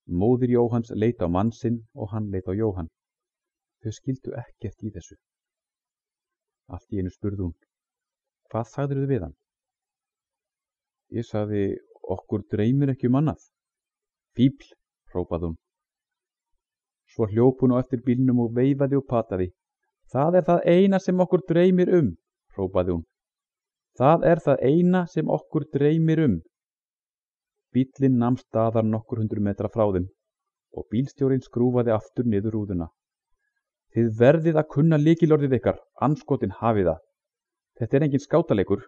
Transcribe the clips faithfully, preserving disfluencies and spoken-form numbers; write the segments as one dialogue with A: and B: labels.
A: Móðir Jóhanns leit á mann sinn og hann leit á Jóhann. Þau skildu ekkert í þessu. Allt í einu spurði hún: Hvað sagðirðu við hann? Ég sagði: Okkur dreymir ekki um annað. Fífl, hrópaði hún. Svo hljóp hún á eftir bílnum og veifaði og pataði. Það er það eina sem okkur dreymir um, hrópaði hún. Það er það eina sem okkur dreymir um. Bíllinn nam staðar nokkur hundruð metra frá þeim og bílstjórinn skrúfaði aftur niður rúðuna. Þið verðið að kunna lykilorðið ykkar, andskotin hafið það. Þetta er engin skátaleikur.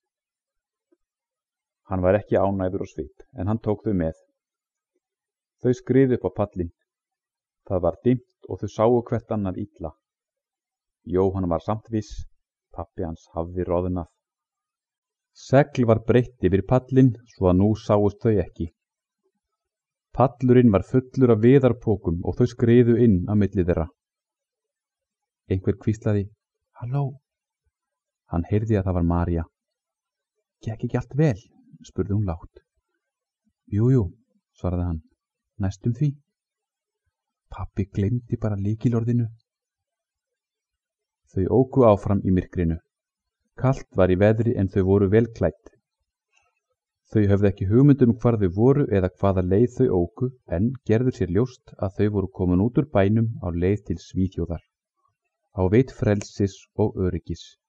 A: Hann var ekki ánægður á svip, en hann tók þau með. Þau skriðu upp á pallinn. Það var dimmt og þau sáu hvert annað illa. Jóhann var samt viss, pabbi hans hafði roðnað. Segl var breitt yfir pallinn svo að nú sáust þau ekki. Pallurinn var fullur af viðarpokum og þau skriðu inn á milli þeirra. Einhver hvíslaði: Halló. Hann heyrði að það var María. Gekk ekki allt vel? Spurði hún lágt. Jú, jú, svaraði hann, næstum því. Pabbi gleymdi bara lykilorðinu. Þau óku áfram í myrkrinu. Kalt var í veðri en þau voru vel klædd. Þau höfðu ekki hugmynd um hvar þau voru eða hvaða leið þau óku, en gerðu sér ljóst að þau voru komin út úr bænum á leið til Svíþjóðar, á veit frelsis og öryggis.